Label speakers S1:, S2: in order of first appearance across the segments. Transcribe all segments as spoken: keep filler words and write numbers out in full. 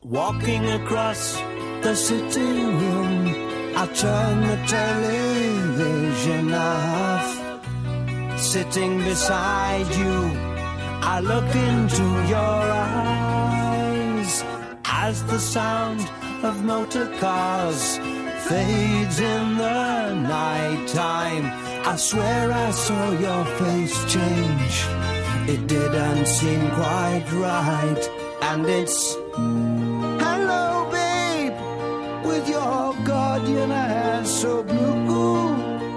S1: Walking across the sitting room, I turn the television off. Sitting beside you, I look into your eyes as the sound of motor cars fades in the night time. I swear I saw your face change. It didn't seem quite right. And it's hello, babe, with your guardian eyes so blue.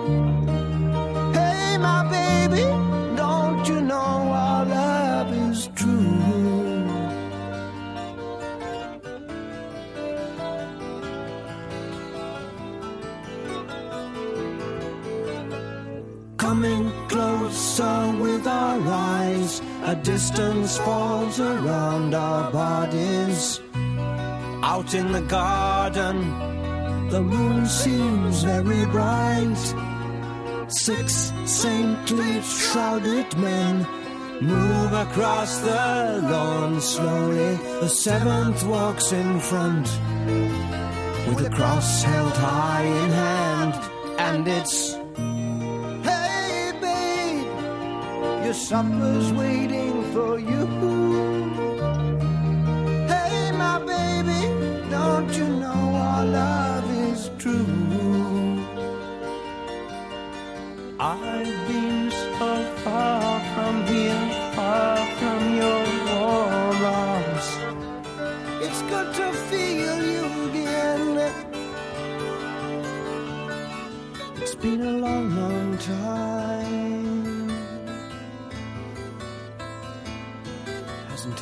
S1: Hey, my baby, don't you know our love is true? Coming closer with our eyes, a distance falls around our bodies. Out in the garden, the moon seems very bright. Six saintly shrouded men move across the lawn slowly. The seventh walks in front with a cross held high in hand. And it's your supper's waiting for you. Hey, my baby, don't you know our love is true? I've been so far from here, far from your warm arms. It's good to feel you again. It's been a long, long time. Hasn't it?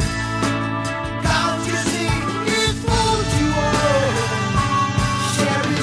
S2: Cherry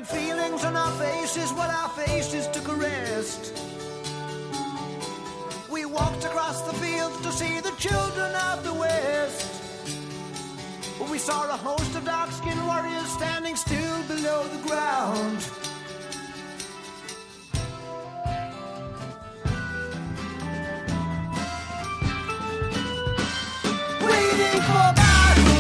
S1: Hiding feelings on our faces while our faces took a rest. We walked across the fields to see the children of the West. We saw a host of dark-skinned warriors standing still below the ground. Waiting for battle.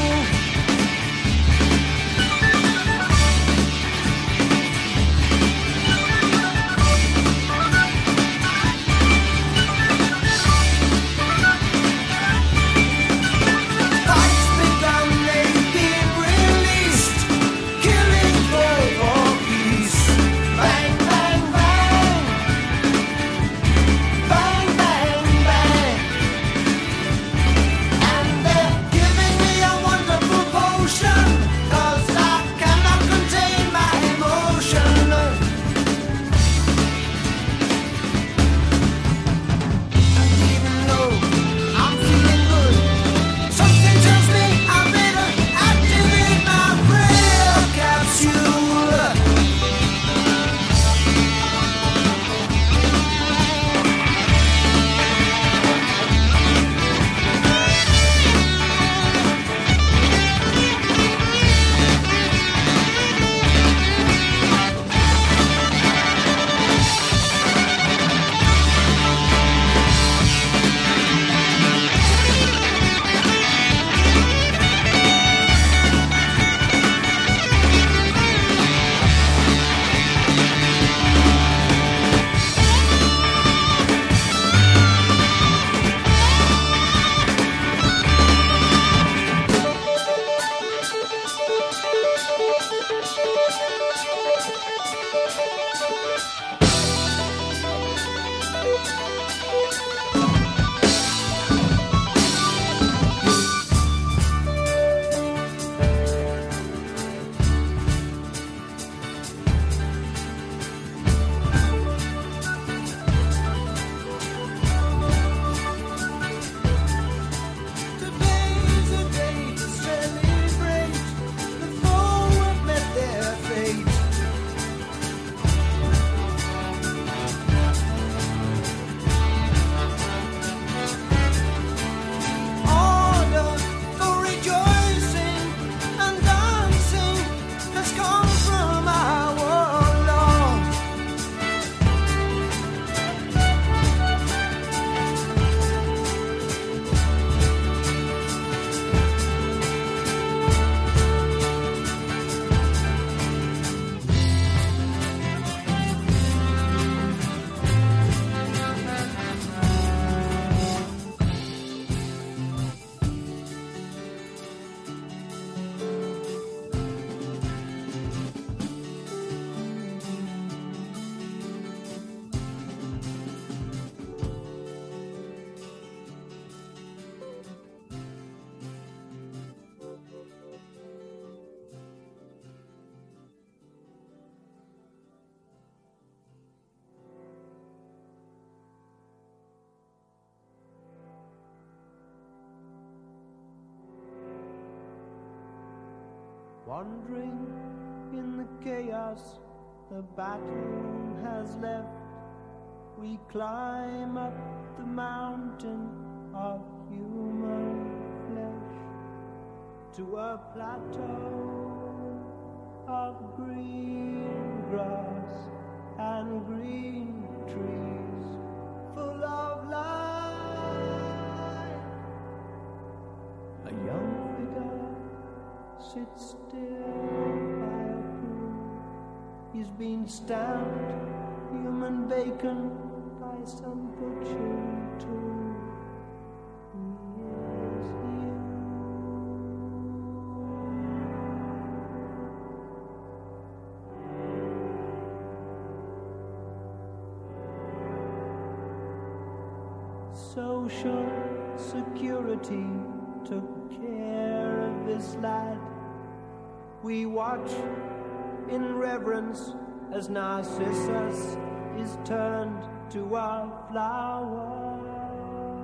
S1: Wandering in the chaos the battle has left, we climb up the mountain of human flesh to a plateau of green grass and green trees full of life. A young figure sits still by a pool. He's been stamped human bacon by some butchering tool. He is you. Social security took care of this lad. We watch in reverence as Narcissus is turned to a flower.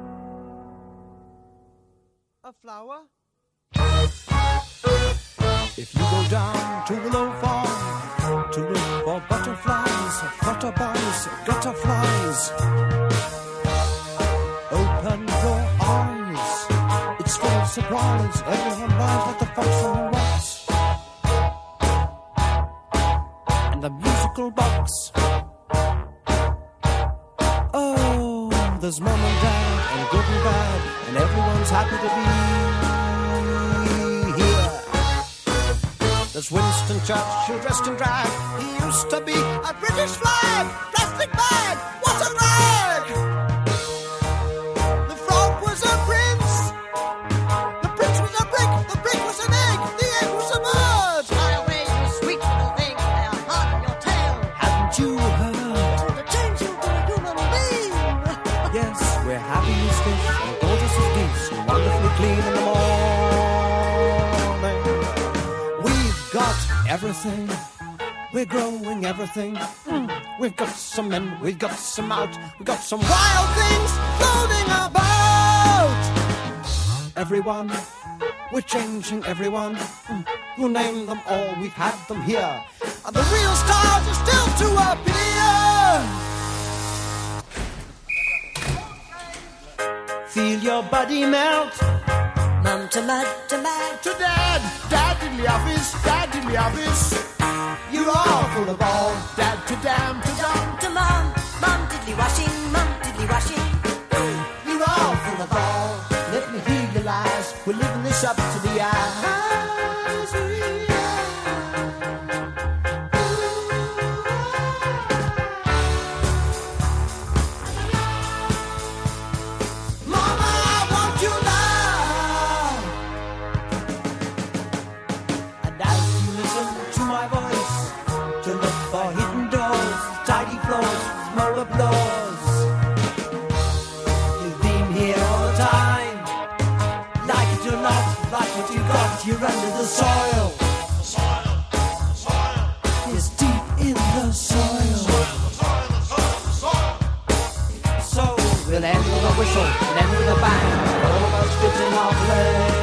S1: A flower? If you go down to Willow Farm to look for butterflies, flutterbuys, gutterflies, open your eyes. It's full of surprise. Everyone rides like the fox on the rocks. And the musical box. Oh, there's mom and dad and good and bad, and everyone's happy to be here. There's Winston Churchill dressed in drag. He used to be a British flag. Plastic bag, what a rag! The frog was a prince. The prince was a brick. The brick was an egg. The egg was a bird.
S2: Fly away, you sweet little thing. They are hard on your tail.
S1: Haven't you heard?
S2: The change you to a human being.
S1: Yes, we're happy as fish and gorgeous as geese and wonderfully clean in the morning. We've got everything. We're growing everything. Mm. We've got some in, we've got some out. We've got some wild things floating about. Everyone, we're changing everyone. Mm. We'll name them all, we've had them here. And the real stars are still to appear. Feel your body melt.
S2: Mum to mud to mad.
S1: To dad, dad diddly office, dad diddly office. You're all full of all, dad to damn to dumb.
S2: To mum, mum diddly washing, mum diddly washing.
S1: You're all full of all, let me hear your lies. We're living this up to the eyes. Mama, I want you love. And as you listen to my voice, to look for hidden doors, tidy floors, small applause. You've been here all the time. Like it or not, like what you got, you're under the soil.
S3: The soil, the soil,
S1: It's deep in the soil.
S3: soil, the soil, the soil, the soil.
S1: So we'll end with a whistle and end with a bang. All of us fit in our places.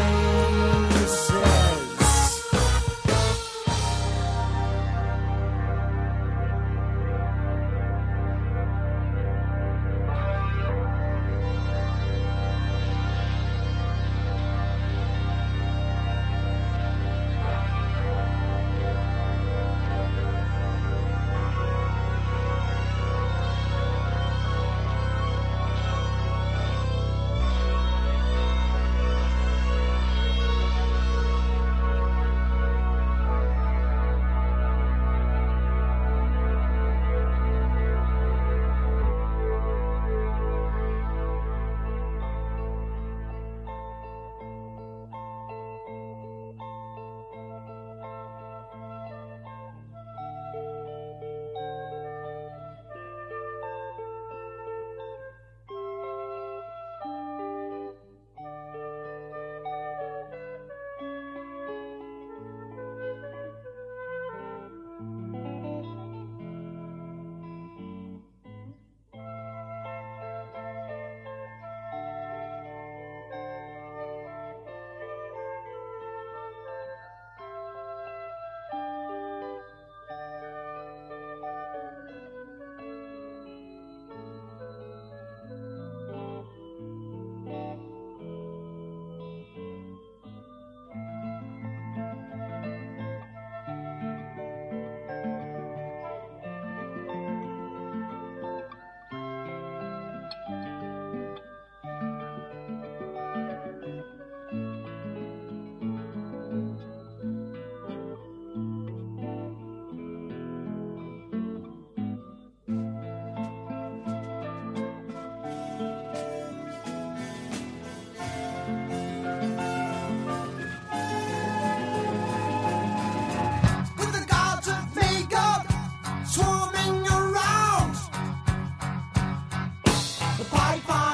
S1: Pied Piper